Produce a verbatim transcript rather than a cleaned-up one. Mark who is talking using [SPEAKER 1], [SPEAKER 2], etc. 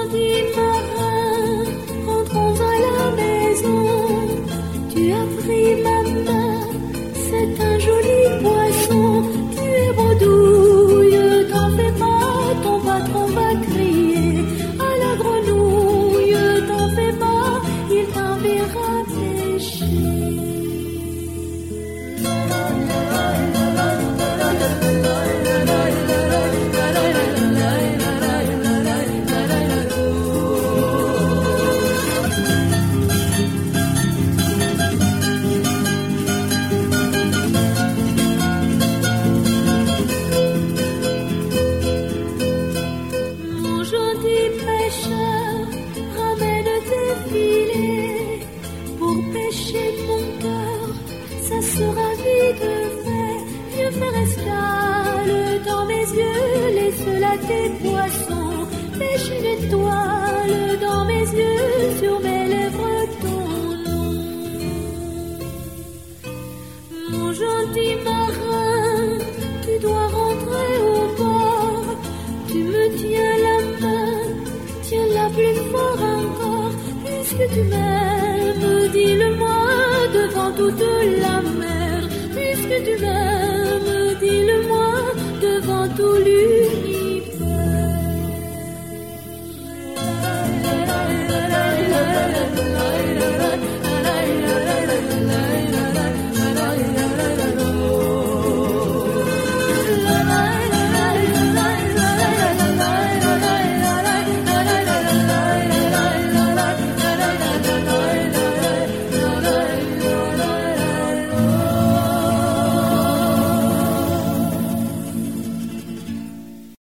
[SPEAKER 1] gentil marin, rentrons à la maison. Tu as pris ma main, c'est un joli poisson. Tu es bredouille, t'en fais pas, ton patron va crier. À la grenouille, t'en fais pas, il t'enverra pêcher. Mon gentil pêcheur, ramène tes filets pour pêcher mon cœur, ça sera vite fait. Viens faire escale dans mes yeux, laisse là tes poissons. Pêche une étoile dans mes yeux, sur mes lèvres ton nom. Mon gentil marin, tu dois rentrer au bord. Tu me tiens la main, tiens-la plus fort encore. Puisque tu m'aimes, dis-le-moi devant toute la mer. Puisque tu m'aimes,